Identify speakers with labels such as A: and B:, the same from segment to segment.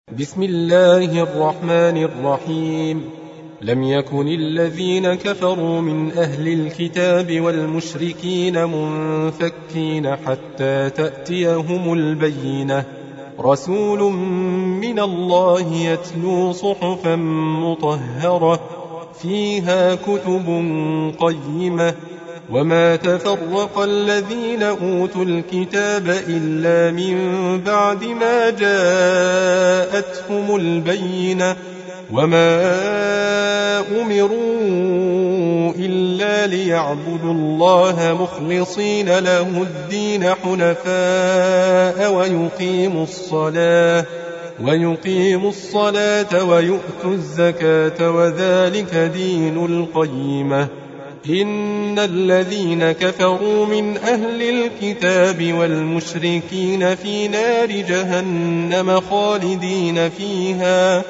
A: بسم الله الرحمن الرحيم. لم يكن الذين كفروا من أهل الكتاب والمشركين منفكين حتى تأتيهم البينة، رسول من الله يتلو صحفا مطهرة فيها كتب قيمة، وما تفرق الذين أوتوا الكتاب إلا من بعد ما جاءتهم البينة، وما أمروا إلا ليعبدوا الله مخلصين له الدين حنفاء ويقيموا الصلاة ويؤتوا الزكاة وذلك دين القيمة. إن الذين كفروا من أهل الكتاب والمشركين في نار جهنم خالدين فيها،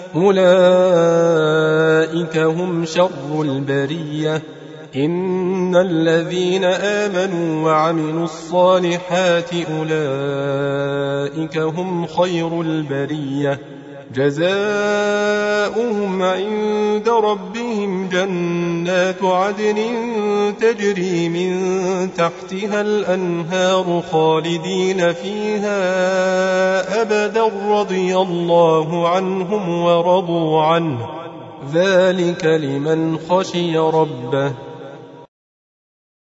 A: أولئك هم شر البرية. إن الذين آمنوا وعملوا الصالحات أولئك هم خير البرية، جزاؤهم عند ربهم جنات عدن تجري من تحتها الأنهار خالدين فيها أبدا، رضي الله عنهم ورضوا عنه، ذلك لمن خشي ربه.